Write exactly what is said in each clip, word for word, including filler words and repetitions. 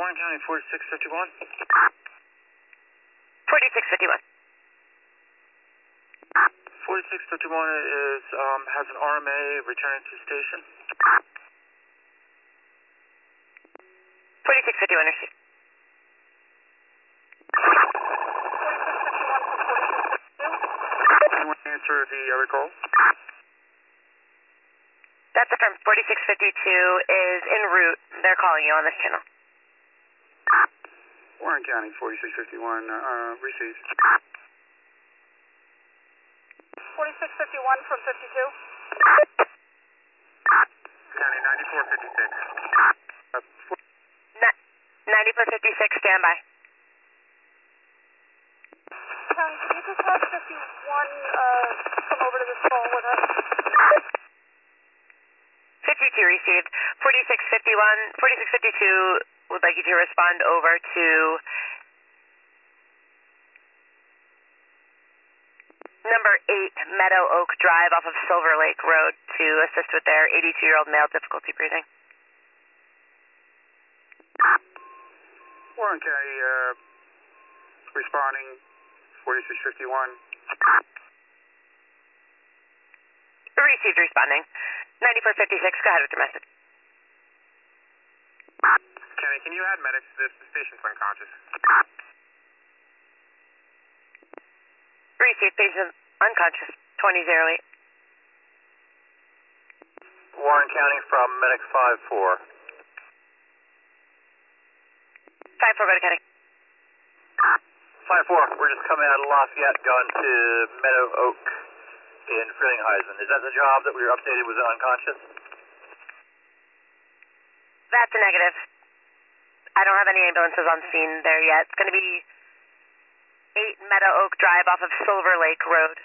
Warren County, forty-six fifty-one. forty-six fifty-one. forty-six fifty-one is, um, has an R M A returning to station. forty-six fifty-one received. Anyone answer the other call? That's affirmed. forty-six fifty-two is en route. They're calling you on this channel. Warren County, forty-six fifty-one, uh, received. forty-six fifty-one from fifty-two. County, ninety-four fifty-six. Uh, ninety-four fifty-six, standby. County, can you just have fifty-one uh, come over to this phone with us? fifty-two received. forty-six fifty-one, forty-six fifty-two would like you to respond over to number eight Meadow Oak Drive off of Silver Lake Road to assist with their eighty-two-year-old male difficulty breathing. Warren County, uh, responding, forty-six fifty-one. Received, responding. ninety-four fifty-six, go ahead with your message. County, can you add medics to this? The station's unconscious. Received, patient unconscious, twenty oh eight. Warren County from medic five four. five four, go to County. five four, we're just coming out of Lafayette going to Meadow Oak in Frelinghuysen. Is that the job that we were updated was unconscious? That's a negative. I don't have any ambulances on scene there yet. It's going to be eight Meadow Oak Drive off of Silver Lake Road.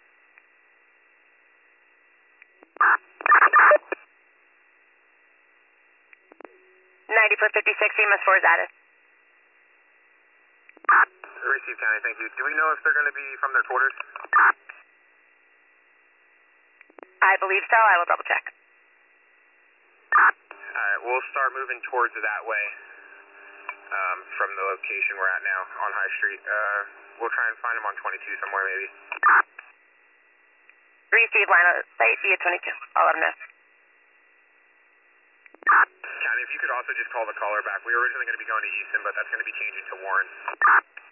ninety-four fifty-six, E M S four is added. Receive, County, thank you. Do we know if they're going to be from their quarters? I believe so. I will double check. Alright, we'll start moving towards that way um, from the location we're at now on High Street. Uh, we'll try and find them on twenty-two somewhere maybe. Receive line of sight via twenty-two. I'll let them know. County, if you could also just call the caller back. We were originally going to be going to Easton, but that's going to be changing to Warren.